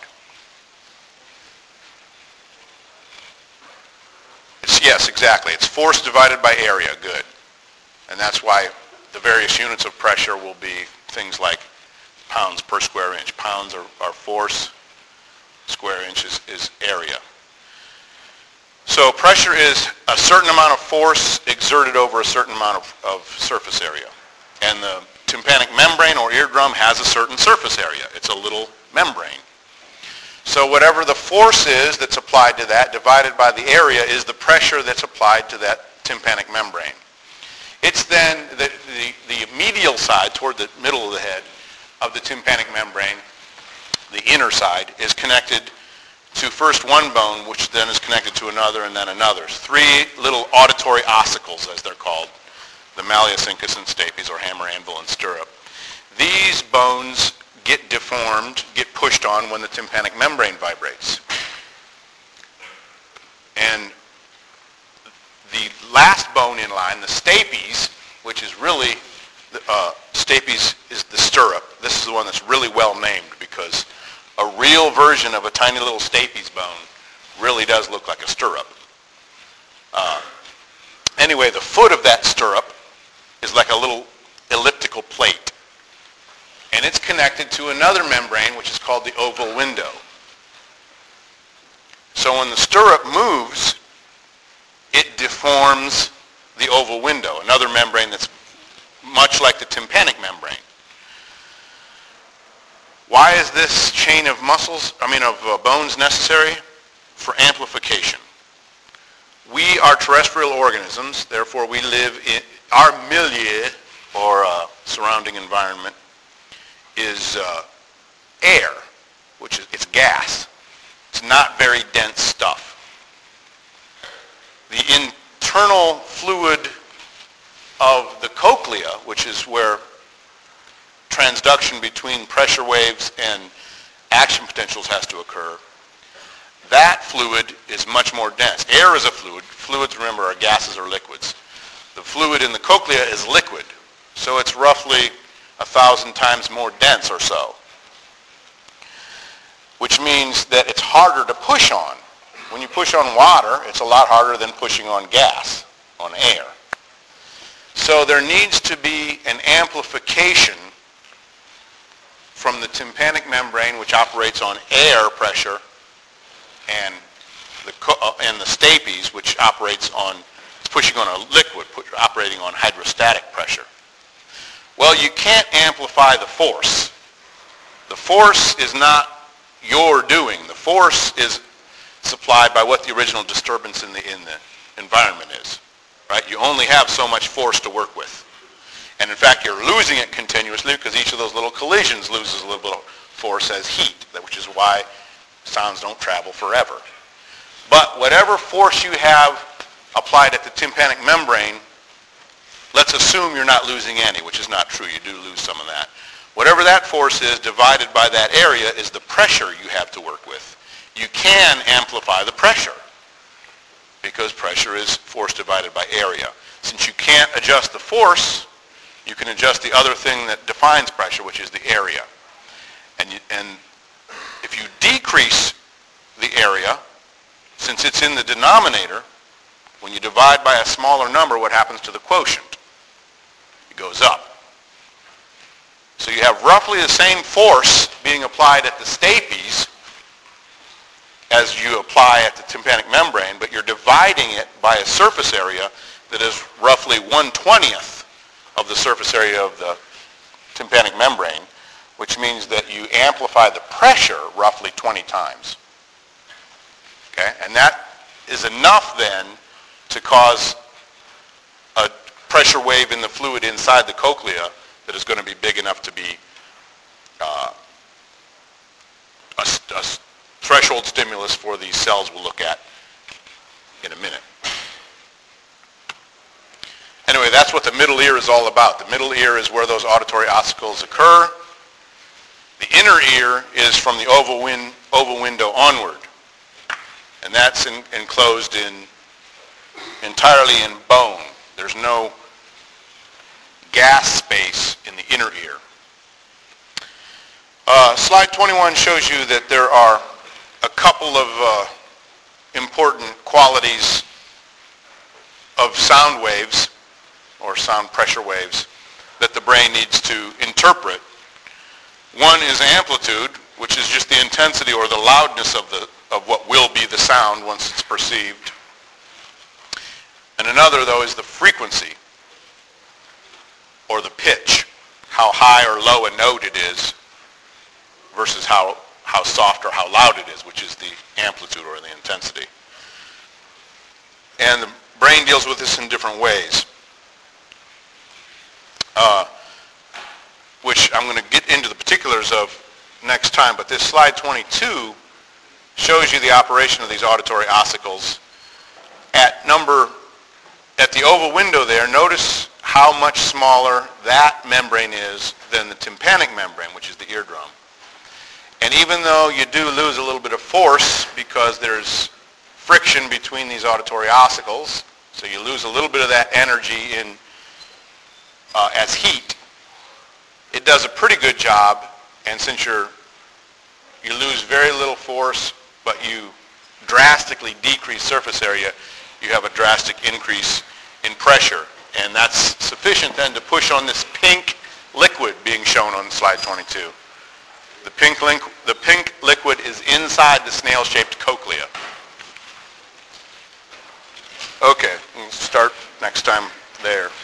Yes, exactly. It's force divided by area. Good. And that's why the various units of pressure will be things like pounds per square inch. Pounds are force, square inch is area. So pressure is a certain amount of force exerted over a certain amount of surface area. And the tympanic membrane or eardrum has a certain surface area. It's a little membrane. So whatever the force is that's applied to that divided by the area is the pressure that's applied to that tympanic membrane. It's then the medial side, toward the middle of the head of the tympanic membrane, the inner side, is connected to first one bone, which then is connected to another and then another. 3 little auditory ossicles, as they're called, the malleus, incus, and stapes, or hammer, anvil, and stirrup. These bones get deformed, get pushed on when the tympanic membrane vibrates. And the last bone in line, the stapes, which is really, stapes is the stirrup. This is the one that's really well named because a real version of a tiny little stapes bone really does look like a stirrup. Anyway, the foot of that stirrup is like a little elliptical plate. And it's connected to another membrane, which is called the oval window. So when the stirrup moves, it deforms the oval window, another membrane that's much like the tympanic membrane. Why is this chain of bones necessary? For amplification. We are terrestrial organisms, therefore we live in our milieu, or surrounding environment, is air, which is it's gas. It's not very dense stuff. The internal fluid of the cochlea, which is where transduction between pressure waves and action potentials has to occur, that fluid is much more dense. Air is a fluid. Fluids, remember, are gases or liquids. The fluid in the cochlea is liquid, so it's roughly 1,000 times more dense or so, which means that it's harder to push on. When you push on water, it's a lot harder than pushing on gas, on air. So there needs to be an amplification from the tympanic membrane, which operates on air pressure, and the stapes, which operates on pushing on a liquid, operating on hydrostatic pressure. Well, you can't amplify the force. The force is not your doing. The force is supplied by what the original disturbance in the environment is. Right? You only have so much force to work with. And in fact, you're losing it continuously because each of those little collisions loses a little bit of force as heat, which is why sounds don't travel forever. But whatever force you have applied at the tympanic membrane, let's assume you're not losing any, which is not true. You do lose some of that. Whatever that force is divided by that area is the pressure you have to work with. You can amplify the pressure because pressure is force divided by area. Since you can't adjust the force, you can adjust the other thing that defines pressure, which is the area. And if you decrease the area, since it's in the denominator, when you divide by a smaller number, what happens to the quotient? It goes up. So you have roughly the same force being applied at the stapes as you apply at the tympanic membrane, but you're dividing it by a surface area that is roughly 1/20th of the surface area of the tympanic membrane, which means that you amplify the pressure roughly 20 times. Okay? And that is enough then to cause a pressure wave in the fluid inside the cochlea that is going to be big enough to be a threshold stimulus for these cells we'll look at in a minute. Anyway, that's what the middle ear is all about. The middle ear is where those auditory ossicles occur. The inner ear is from the oval window onward. And that's enclosed entirely in bone. There's no gas space in the inner ear. Slide 21 shows you that there are a couple of important qualities of sound waves or sound pressure waves that the brain needs to interpret. One is amplitude, which is just the intensity or the loudness of what will be the sound once it's perceived. And another, though, is the frequency or the pitch, how high or low a note it is versus how soft or how loud it is, which is the amplitude or the intensity. And the brain deals with this in different ways, which I'm going to get into the particulars of next time. But this slide 22 shows you the operation of these auditory ossicles. At the oval window there, notice how much smaller that membrane is than the tympanic membrane, which is the eardrum. And even though you do lose a little bit of force because there's friction between these auditory ossicles, so you lose a little bit of that energy as heat, it does a pretty good job. And since you lose very little force, but you drastically decrease surface area, you have a drastic increase in pressure. And that's sufficient then to push on this pink liquid being shown on slide 22. The pink liquid is inside the snail-shaped cochlea. Start next time there.